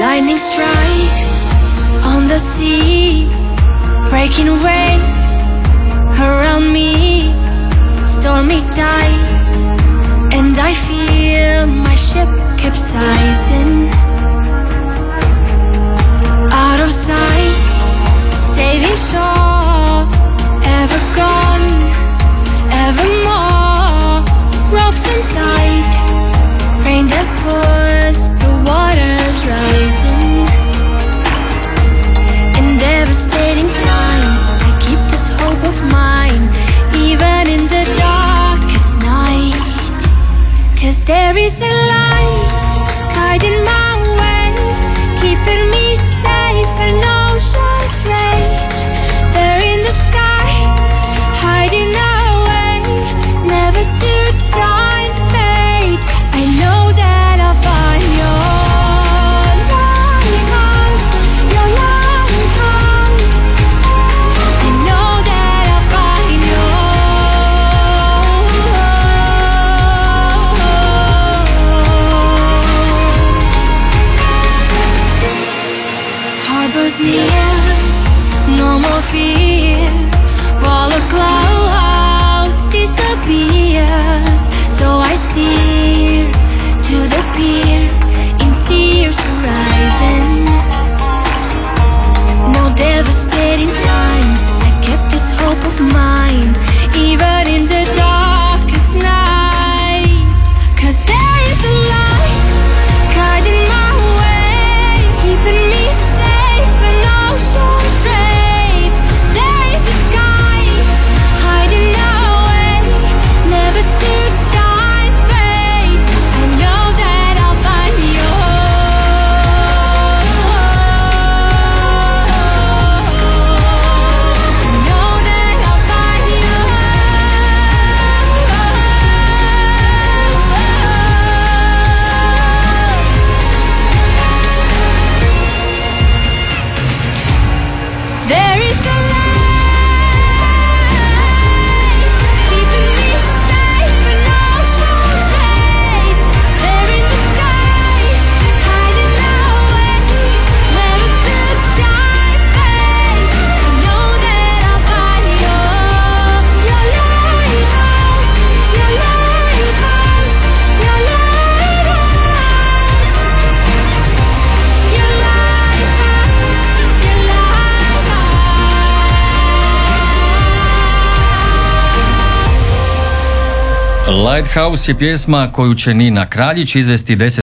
Lightning strikes on the sea, breaking waves around me, stormy tides, and I feel my ship capsizing. Out of sight, sailing shore, ever gone, evermore. Ropes untied, rain that pours, the water's rising. In devastating times, I keep this hope of mine, even in the darkest night. 'Cause there is a light guiding my way, keeping me safe in ocean's rage. There in the sky, hiding away, never to die and fade. I know that I'll find your lighthouse, your lighthouse. I know that I'll find harbors near, no more fear. Wall of clouds disappears, so I steer to the pier, in tears arriving. No devastating times, I kept this hope of mine, even in the darkest night. 'Cause there is a light guiding my way, keeping me safe in ocean's rage. There in the sky, hiding away, never to die and fade. I know that I'll find you. I know that I'll find you. There is a light keeping me safe in ocean's rage. There in the sky, hiding away, never to die and fade. I know that I'll find your lighthouse, your lighthouse, your lighthouse, your lighthouse, your lighthouse. Lighthouse je pjesma koju će Nina Kraljić izvesti 10.